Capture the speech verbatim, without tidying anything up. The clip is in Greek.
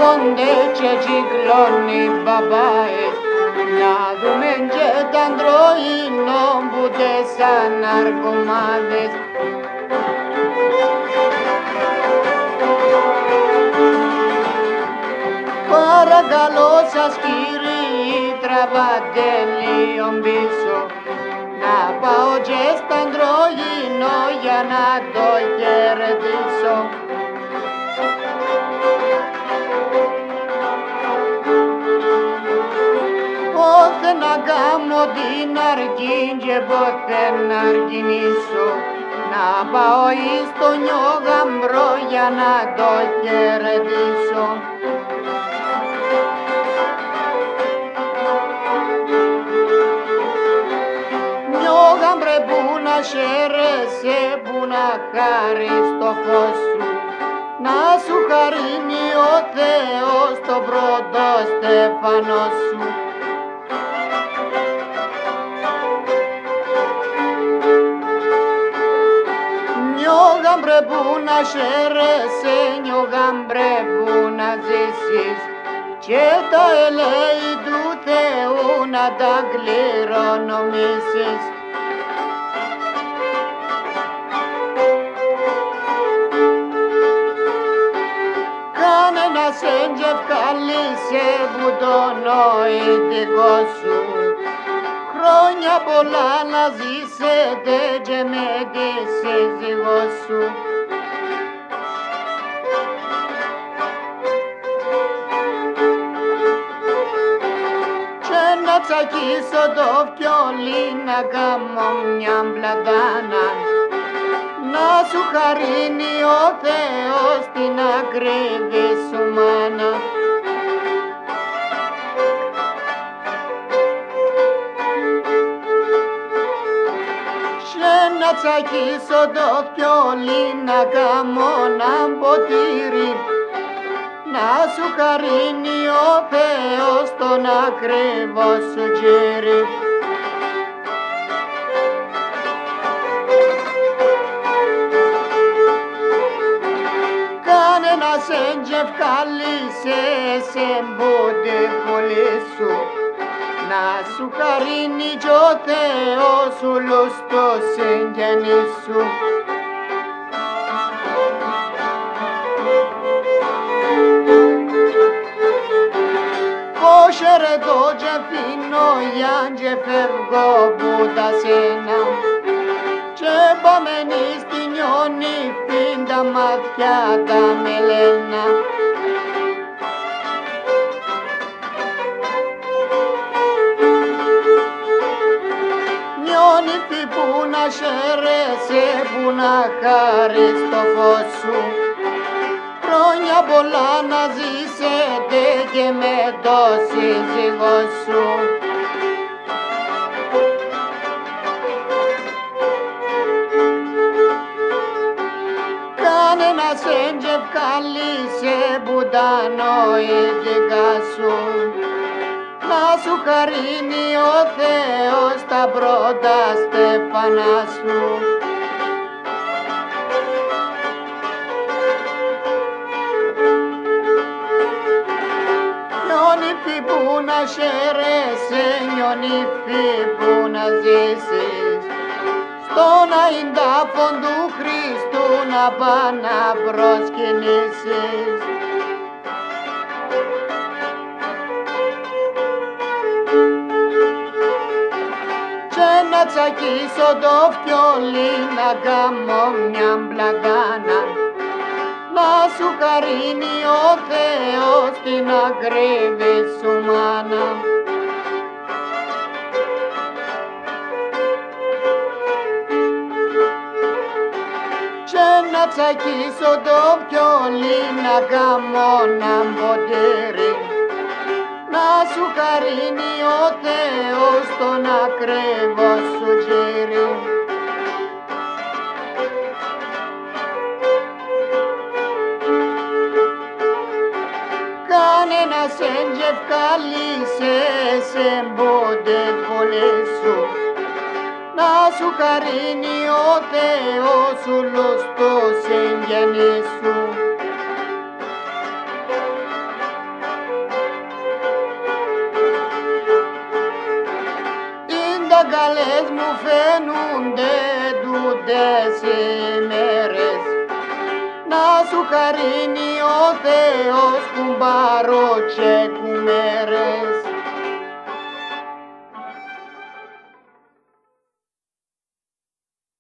έρχονται και κυκλώνει μπαμπάες, να δούμε και τα αντροϊνό που σαν αργομάδες. Παρακαλώ σας κύριοι, τραβάτε λίγο πίσω, να πάω και στα αντροϊνό για να το χαιρετήσω. Πότε να κάνω την αρκή και πότε να αργυνήσω, να πάω εις το νιόγαμπρο για να το χαιρετήσω. Νιόγαμπρε που να χαίρεσαι, που να χάρεις το φως σου, να σου χαρίνει ο Θεός το πρώτο στέφανο σου. Νιόγαμπρε που να χαίρεσαι, νιόγαμπρε που να ζήσεις, και τα ελέη του Θεού να τα κληρονομήσεις. Κανένας εν τζευκάλισε που το νοητικό σου, χρόνια πολλά να ζήσετε και με τη σύζυγό σου. Και να τσακίσω το φιόλι, να κάνω μια πλατάνα, να σου χαρίνει ο Θεός την ακρίβη σου μάνα. Και να τσακίσω το φιόλι, να κάνω ένα ποτήρι, να σου χαρίνει ο Θεός τον ακριβό σου τζίρι. Κανένας εν τζευκάλισε σε μπούτι πολύ σου, να σου χαρίνει κι ο Θεός ούλους τους συγγενείς σου. Χαιρετώ και φύνω γιάν και φεύγω που τα σένα, και πάμε στην Ιωνήφη τα μάτια τα μελένα. Ιωνήφη που να χαίρεσαι, που να χάρεις το φως σου, χρόνια πολλά να ζήσετε και με το σύζυγό σου. Κανένας εν τζευκάλισε που τα νοητικά σου, να σου χαρίνει ο Θεός τα πρώτα στέφανα σου. Νιώνυφη που να χαίρεσαι, νιώνυφη που να ζήσεις, στον αϊντάφον του Χριστού να πά' να προσκυνήσεις. Και να τσακίσω το φιόλι, να κάνω μια μπλακάνα, να σου χαρίνει ο Θεός την ακρίβη σου μάνα. Και να τσακίσω το φιόλι, να κάνω ένα ποτήρι, να σου χαρίνει ο Θεός τον ακριβό σου τζίρι. Κανένας εν τζευκάλισε σε μπούτε πολύ σου, να σου χαρίνει ο Θεός ούλους τους συγγενείς σου. αγκαλές μου φαίνονται τούτες οι μέρες. Να σου χαρίνει ο Θεός κουμπάρο και κουμέρες.